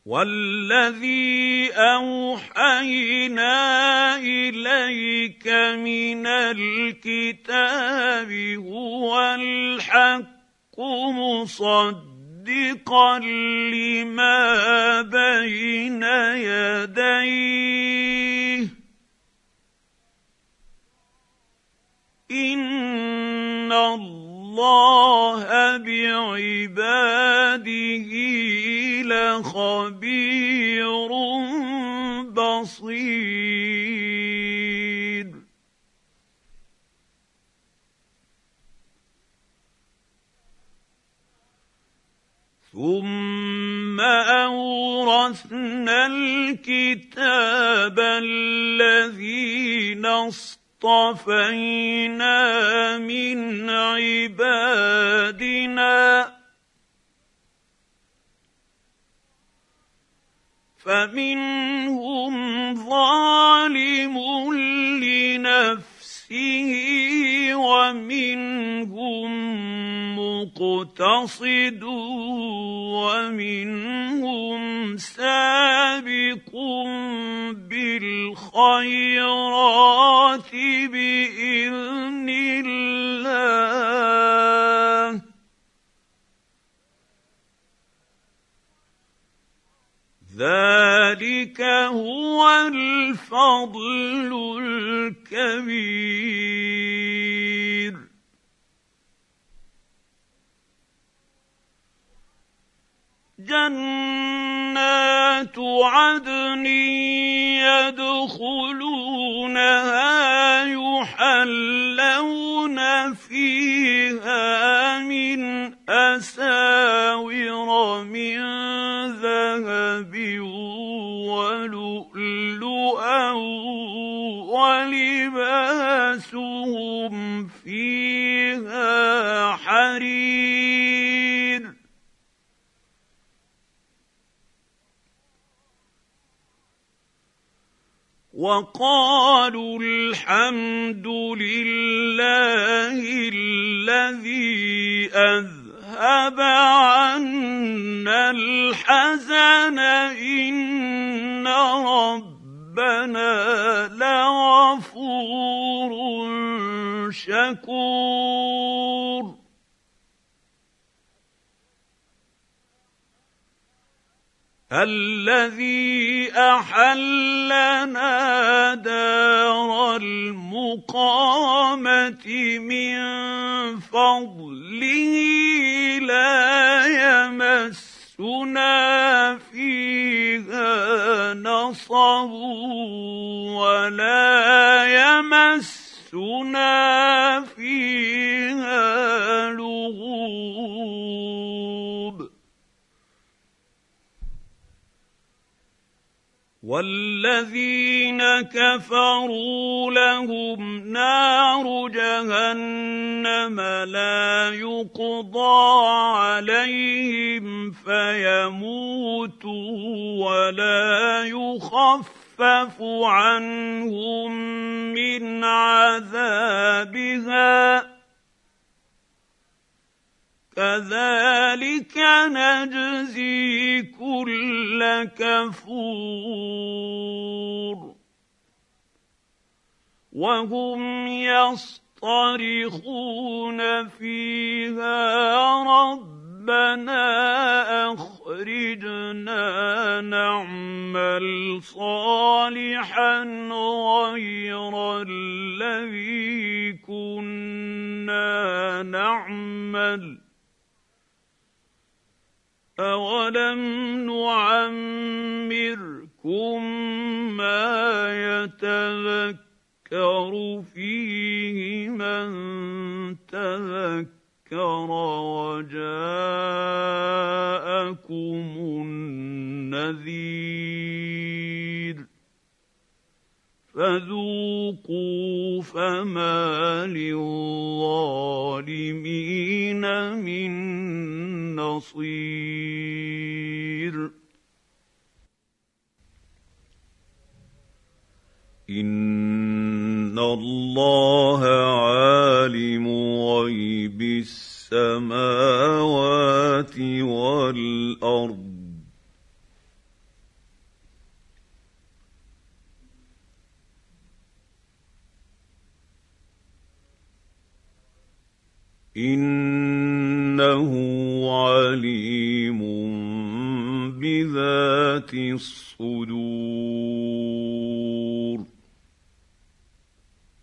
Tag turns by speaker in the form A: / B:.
A: وَالَّذِي أَوْحَيْنَا إِلَيْكَ مِنَ الْكِتَابِ هُوَ الْحَقُّ مُصَدِّقًا لِّمَا بَيْنَ يَدَيْهِ ۗ إِنَّ اللَّهَ بِعِبَادِهِ لَخَبِيرٌ بَصِيرٌ. ثُمَّ أَوْرَثْنَا الْكِتَابَ الَّذِينَ اصْطَفَيْنَا مِنْ عِبَادِنَا، فَمِنْهُمْ ظَالِمٌ لِّنَفْسِهِ وَمِنْهُم مُّقْتَصِدٌ وَمِنْهُمْ سَابِقٌ بِالْخَيْرَاتِ بِإِذْنِ اللَّهِ ۚ ذَلِكَ هُوَ الْفَضْلُ الْكَبِيرُ. جَنَّاتُ عَدْنٍ يَدْخُلُونَهَا يُحَلَّوْنَ فِيهَا مِنْ أَسَاوِرَ مِنْ ذَهَبٍ وَلُؤْلُؤًا وَلِبَاسُهُمْ فِيهَا حَرِيرٌ. وَقَالُوا الْحَمْدُ لِلَّهِ الَّذِي أَذْهَبَ عَنَّا الْحَزَنَ إِنَّ رَبَّنَا لَغَفُورٌ شَكُورٌ. الَّذِي أَحَلَّنَا دَارَ الْمُقَامَةِ مِنْ فَضْلِهِ لَا يَمَسُّنَا فِيهَا نَصَبٌ وَلَا يَمَسُّنَا فِيهَا لُغُوبٌ. وَالَّذِينَ كَفَرُوا لَهُمْ نَارُ جَهَنَّمَ لَا يُقْضَىٰ عَلَيْهِمْ فَيَمُوتُوا وَلَا يُخَفَّفُ عَنْهُم مِّنْ عَذَابِهَا ۚ كَذَٰلِكَ نَجْزِي كُلَّ كَفُورٍ. وَهُمْ يَصْطَرِخُونَ فِيهَا رَبَّنَا أَخْرِجْنَا نَعْمَلْ صَالِحًا غَيْرَ الَّذِي كُنَّا نَعْمَلُ ۚ أَوَلَمْ نُعَمِّرْكُم مَّا يَتَذَكَّرُ فِيهِ مَن تَذَكَّرَ وَجَاءَكُمُ النَّذِيرُ ۖ فَذُوقُوا فَمَا لِلظَّالِمِينَ مِن نَّصِيرٍ. إِنَّ اللَّهَ عَالِمُ غَيْبِ السَّمَاوَاتِ وَالْأَرْضِ، انه عليم بذات الصدور.